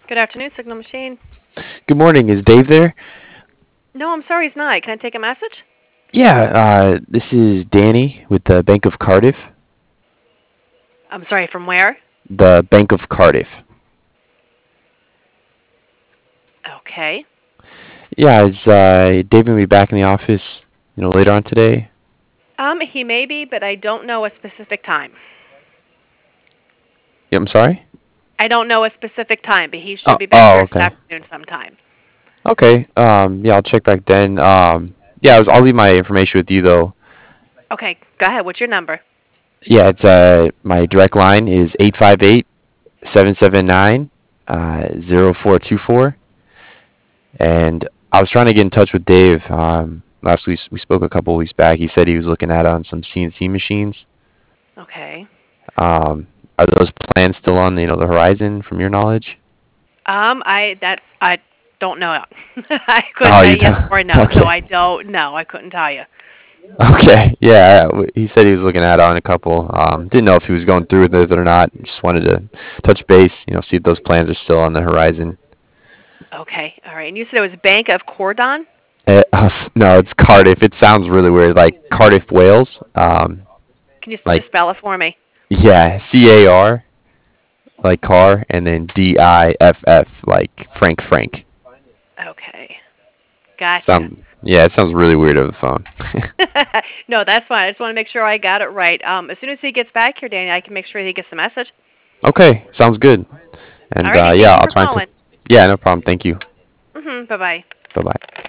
Good afternoon, Signal Machine. Good morning. Is Dave there? No, I'm sorry, he's not. Can I take a message? Yeah, this is Danny with the Bank of Cardiff. I'm sorry, from where? The Bank of Cardiff. Okay. Yeah, is Dave gonna be back in the office, later on today? He may be, but I don't know a specific time. Yeah, I'm sorry? I don't know a specific time, but he should Oh, be back oh, here this okay. afternoon sometime. Okay, yeah, I'll check back then. Yeah, I'll leave my information with you though. Okay, go ahead. What's your number? Yeah, it's my direct line is 858-779 0424. And I was trying to get in touch with Dave. Last week we spoke a couple weeks back. He said he was looking at on some CNC machines. Okay. Are those plans still on the horizon from your knowledge? I don't know. I couldn't Oh, tell you you yes don't. or no, so Okay. I don't know. I couldn't tell you. Okay. Yeah. He said he was looking at on a couple. Didn't know if he was going through with it or not. Just wanted to touch base. See if those plans are still on the horizon. Okay, all right. And you said it was Bank of Cordon? No, it's Cardiff. It sounds really weird, like Cardiff, Wales. Can you Like, just spell it for me? yeah, CAR, like car, and then DIFF, like Frank. Okay, gotcha. Yeah, it sounds really weird over the phone. No, that's fine. I just want to make sure I got it right. As soon as he gets back here, Danny, I can make sure he gets the message. Okay, sounds good. All And righty. Thank yeah, you I'll for try and. calling. Yeah, no problem. Thank you. Bye bye. Bye bye.